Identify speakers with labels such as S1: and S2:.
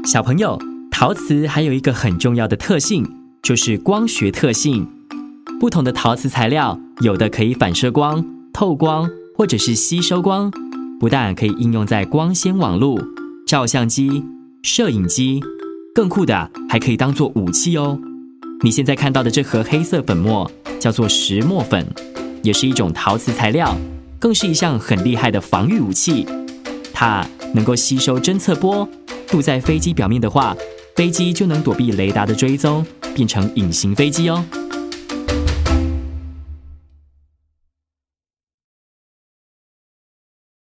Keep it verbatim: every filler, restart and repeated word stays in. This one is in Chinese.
S1: 小朋友，陶瓷还有一个很重要的特性，就是光学特性。不同的陶瓷材料，有的可以反射光、透光，或者是吸收光，不但可以应用在光纤网络、照相机、摄影机，更酷的还可以当作武器哦。你现在看到的这盒黑色粉末叫做石墨粉，也是一种陶瓷材料，更是一项很厉害的防御武器。它能够吸收侦测波，镀在飞机表面的话，飞机就能躲避雷达的追踪，变成隐形飞机哦。